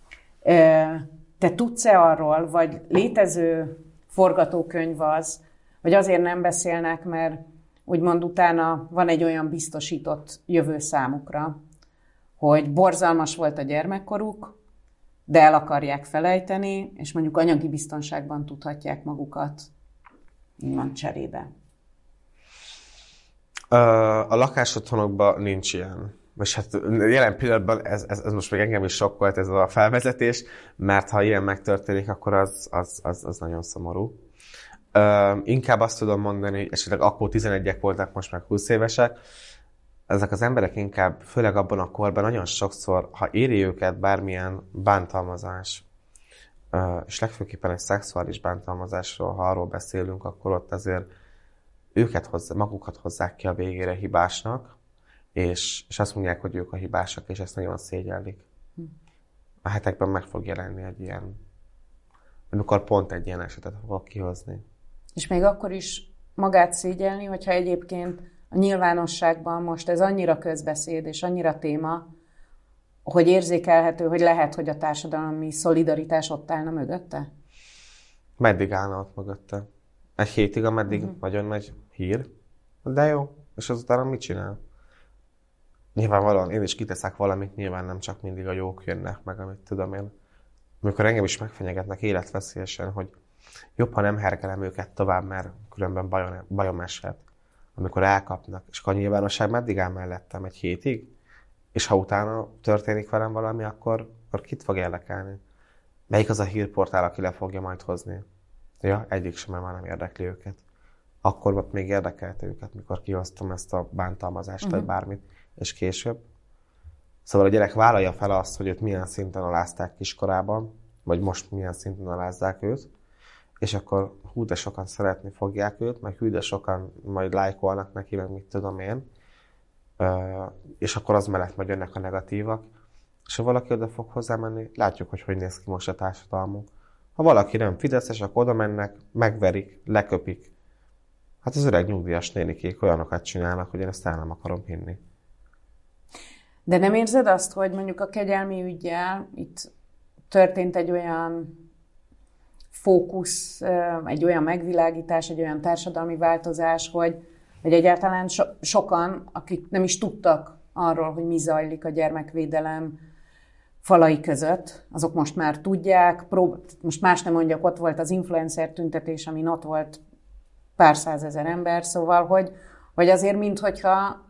Te tudsz-e arról, vagy létező forgatókönyv az, hogy azért nem beszélnek, mert úgymond utána van egy olyan biztosított jövő számukra, hogy borzalmas volt a gyermekkoruk, de el akarják felejteni, és mondjuk anyagi biztonságban tudhatják magukat innen cserébe. A lakásotthonokban nincs ilyen. És hát jelen pillanatban ez most még engem is sokkolt ez a felvezetés, mert ha ilyen megtörténik, akkor az nagyon szomorú. Inkább azt tudom mondani, hogy esetleg akkor 11-ek voltak, most meg 20 évesek, ezek az emberek inkább, főleg abban a korban nagyon sokszor, ha éri őket bármilyen bántalmazás, és legfőképpen egy szexuális bántalmazásról, ha arról beszélünk, akkor ott azért magukat hozzák ki a végére hibásnak, és azt mondják, hogy ők a hibásak, és ezt nagyon szégyellik. A hetekben meg fog jelenni egy ilyen, amikor pont egy ilyen esetet fogok kihozni. És még akkor is magát szégyelni, hogyha egyébként a nyilvánosságban most ez annyira közbeszéd, és annyira téma, hogy érzékelhető, hogy lehet, hogy a társadalmi szolidaritás ott állna mögötte? Meddig állna ott mögötte? Egy hétig, ameddig nagyon nagy hír, de jó, és azután mit csinál? Nyilvánvalóan én is kiteszek valamit, nyilván nem csak mindig a jók jönnek meg, amit tudom én. Amikor engem is megfenyegetnek életveszélyesen, hogy jobb, ha nem hergelem őket tovább, mert különben bajom eshet. Amikor elkapnak, és akkor a nyilvánosság meddig áll mellettem? Egy hétig? És ha utána történik velem valami, akkor kit fog érdekelni? Melyik az a hírportál, aki le fogja majd hozni? Ja, egyik sem, már nem érdekli őket. Akkor ott még érdekelte őket, mikor kihoztam ezt a bántalmazást, vagy bármit, és később. Szóval a gyerek vállalja fel azt, hogy őt milyen szinten alázták kiskorában, vagy most milyen szinten alázzák őt, és akkor hú, de sokan szeretni fogják őt, meg hú, de sokan majd lájkolnak neki, meg mit tudom én, és akkor az mellett majd jönnek a negatívak, és ha valaki oda fog hozzá menni, látjuk, hogy néz ki most a társadalmunk. Ha valaki nem fideszes, akkor oda mennek, megverik, leköpik. Hát az öreg nyugdíjas nénikék olyanokat csinálnak, hogy én ezt el nem akarom hinni. De nem érzed azt, hogy mondjuk a kegyelmi üggyel itt történt egy olyan fókusz, egy olyan megvilágítás, egy olyan társadalmi változás, hogy egyáltalán sokan, akik nem is tudtak arról, hogy mi zajlik a gyermekvédelem falai között, azok most már tudják, most más nem mondjak, ott volt az influencer tüntetés, amin ott volt pár százezer ember, szóval, hogy azért minthogyha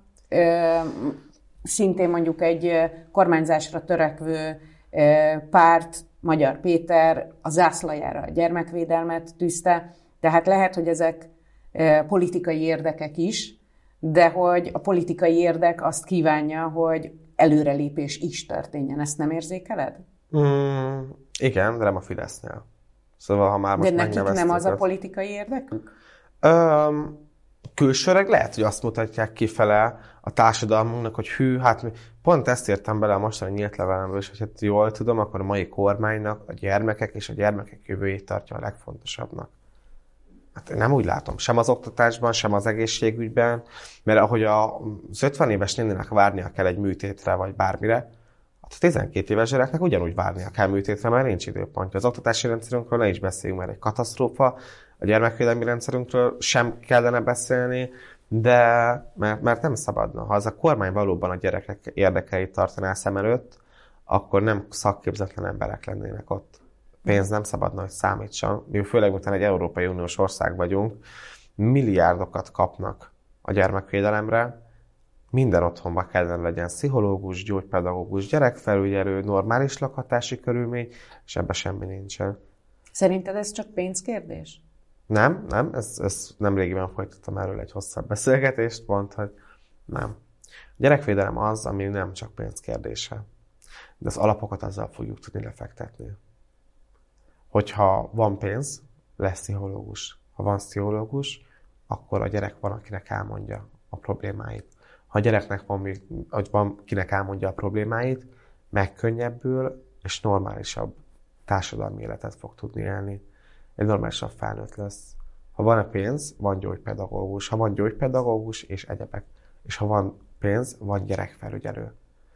szintén mondjuk egy kormányzásra törekvő párt, Magyar Péter a zászlajára a gyermekvédelmet tűzte, tehát lehet, hogy ezek politikai érdekek is, de hogy a politikai érdek azt kívánja, hogy előrelépés is történjen. Ezt nem érzékeled? Igen, de nem a Fidesznél. Szóval, ha már most de nekik nem az a politikai érdekük? Külsőleg lehet, hogy azt mutatják kifele a társadalmunknak, hogy hű, hát pont ezt értem bele a mostani nyílt levelemből, és hogy hát jól tudom, akkor a mai kormánynak a gyermekek és a gyermekek jövőjét tartja a legfontosabbnak. Hát én nem úgy látom, sem az oktatásban, sem az egészségügyben, mert ahogy az 50 éves néninek várnia kell egy műtétre, vagy bármire, a 12 éves gyereknek ugyanúgy várnia kell műtétre, mert nincs időpontja. Az oktatási rendszerünkről ne is beszéljünk, mert egy katasztrófa, a gyermekvédelmi rendszerünkről sem kellene beszélni, De mert nem szabadna. Ha az a kormány valóban a gyerekek érdekeit tartaná szem előtt, akkor nem szakképzetlen emberek lennének ott. Pénz nem szabadna, hogy számítson. Mi főleg, miután egy Európai Uniós ország vagyunk, milliárdokat kapnak a gyermekvédelemre, minden otthonban kellene legyen pszichológus, gyógypedagógus, gyerekfelügyelő, normális lakhatási körülmény, és ebben semmi nincsen. Szerinted ez csak pénzkérdés? Nem, ez nemrégiben folytattam erről egy hosszabb beszélgetést, pont, hogy nem. A gyerekvédelem az, ami nem csak pénzkérdése, de az alapokat azzal fogjuk tudni lefektetni. Hogyha van pénz, lesz pszichológus. Ha van pszichológus, akkor a gyerek van, akinek elmondja a problémáit. Ha a gyereknek van kinek elmondja a problémáit, megkönnyebbül és normálisabb társadalmi életet fog tudni élni. Egy normálisabb felnőtt lesz. Ha van a pénz, van gyógypedagógus. Ha van gyógypedagógus és egyebek. És ha van pénz, van gyerekfelügyelő.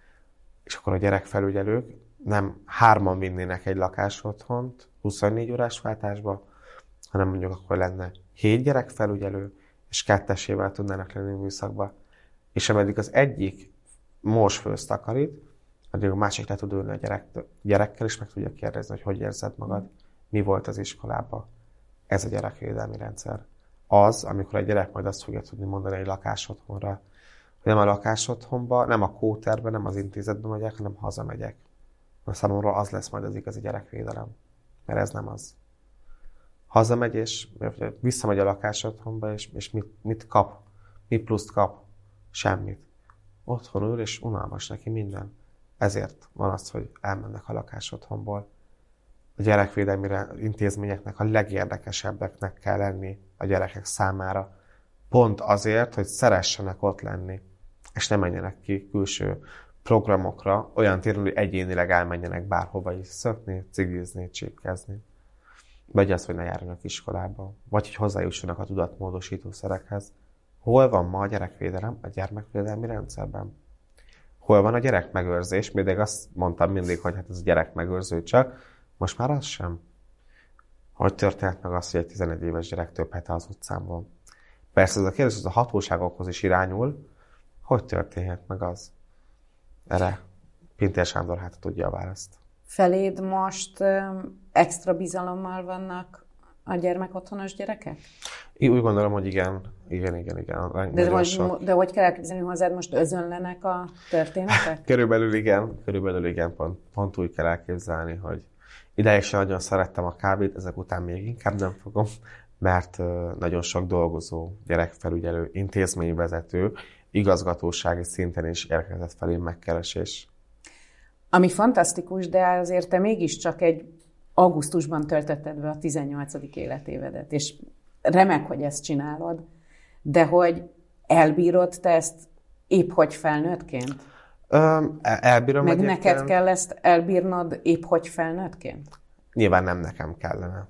És akkor a gyerekfelügyelők nem 3-an vinnének egy lakásotthont 24 órás váltásba, hanem mondjuk akkor lenne 7 gyerekfelügyelő, és 2-esével tudnának lenni műszakba. És ameddig az egyik morsfőzt takarít, addig a másik le tud ülni a gyerekkel, és meg tudja kérdezni, hogy érzed magad, mi volt az iskolában. Ez a gyerekvédelmi rendszer. Az, amikor egy gyerek majd azt fogja tudni mondani egy lakásotthonra, hogy nem a lakásotthonba, nem a kóterbe, nem az intézetbe megyek, hanem hazamegyek. A számomra az lesz majd az igazi gyerekvédelem. Mert ez nem az. Hazamegy, és visszamegy a lakásotthonba, és mit kap? Mi pluszt kap? Semmit. Otthon ül, és unalmas neki minden. Ezért van az, hogy elmennek a lakásotthonból. A gyerekvédelmi intézményeknek a legérdekesebbeknek kell lenni a gyerekek számára. Pont azért, hogy szeressenek ott lenni, és ne menjenek ki külső programokra, olyan téren, hogy egyénileg elmenjenek bárhova is szökni, cigizni, csípkezni. Vagy az, hogy ne járjanak iskolába. Vagy hogy hozzájussanak a tudatmódosító szerekhez. Hol van ma a gyerekvédelem a gyermekvédelmi rendszerben? Hol van a gyerekmegőrzés? Mindig azt mondtam mindig, hogy hát ez a gyerekmegőrző csak. Most már az sem. Hogy történt meg az, hogy egy 11 éves gyerek több hete az utcán van? Persze ez a kérdés az a hatóságokhoz is irányul. Hogy történhet meg az? Erre Pintér Sándor hát tudja a választ. Feléd most extra bizalommal vannak a gyermekotthonos gyerekek? Én úgy gondolom, hogy igen. De hogy kell elképzelni, hozzád most özönlenek a történetek? Körülbelül igen, pont úgy kell elképzelni, hogy ideig sem nagyon szerettem a kávét, ezek után még inkább nem fogom, mert nagyon sok dolgozó, gyerekfelügyelő, intézményvezető, igazgatósági szinten is érkezett felém megkeresés. Ami fantasztikus, de azért te mégiscsak egy augusztusban töltötted be a 18. életévedet, és remek, hogy ezt csinálod, de hogy elbírod te ezt épp hogy felnőttként? Elbírom meg egyébként. Neked kell ezt elbírnod épp hogy felnőttként? Nyilván nem nekem kellene.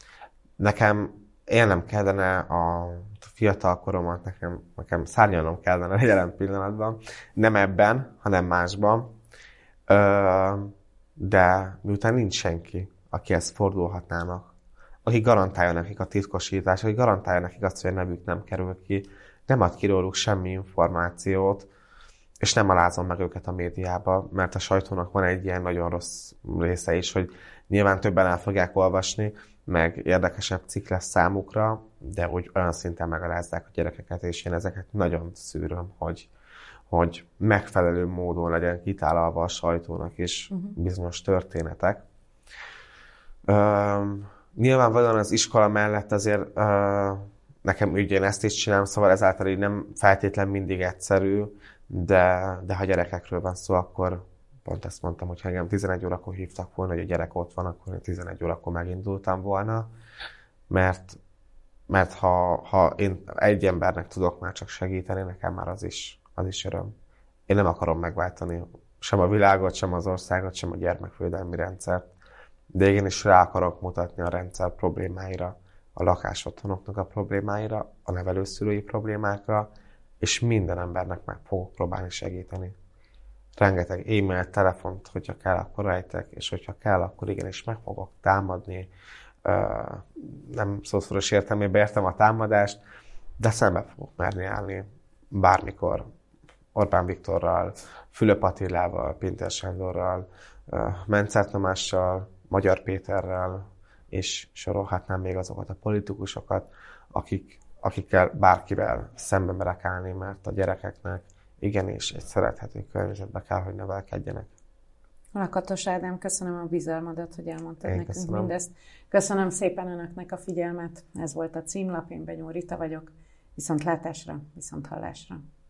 Élnem kellene a fiatal koromat, nekem szárnyalnom kellene a jelen pillanatban. Nem ebben, hanem másban. De miután nincs senki, akihez fordulhatnának, aki garantálja nekik a titkosítást, aki garantálja nekik azt, hogy a nevük nem kerül ki, nem ad ki róluk semmi információt, és nem alázom meg őket a médiába, mert a sajtónak van egy ilyen nagyon rossz része is, hogy nyilván többen el fogják olvasni, meg érdekesebb cikk lesz számukra, de úgy olyan szinten megalázzák a gyerekeket, és én ezeket nagyon szűröm, hogy megfelelő módon legyen kitálalva a sajtónak is bizonyos történetek. Nyilvánvalóan az iskola mellett azért nekem én ezt is csinálom, szóval ezáltal így nem feltétlen mindig egyszerű, de ha gyerekekről van szó, akkor pont ezt mondtam, hogy ha engem 11 órakor hívtak volna, hogy a gyerek ott van, akkor 11 órakor megindultam volna, mert ha én egy embernek tudok már csak segíteni, nekem már az is öröm. Én nem akarom megváltani sem a világot, sem az országot, sem a gyermekvédelmi rendszert, de igenis rá akarok mutatni a rendszer problémáira, a lakásotthonoknak a problémáira, a nevelőszülői problémákra, és minden embernek meg fogok próbálni segíteni. Rengeteg e-mail, telefont, hogyha kell, akkor rejtek, és hogyha kell, akkor igenis meg fogok támadni. Nem szószoros értelmében értem a támadást, de szembe fogok merni állni bármikor Orbán Viktorral, Fülöp Attilával, Pintér Sándorral, Mencert Tamással, Magyar Péterrel, és sorolhatnám még azokat a politikusokat, akikkel bárkivel szembe merek állni, mert a gyerekeknek igenis egy szerethető környezetbe kell, hogy nevelkedjenek. Lakatos Ádám, köszönöm a bizalmadat, hogy elmondtad Én nekünk köszönöm. mindezt. Köszönöm szépen önöknek a figyelmet. Ez volt a címlap, én Benyó Rita vagyok. Viszontlátásra, viszonthallásra.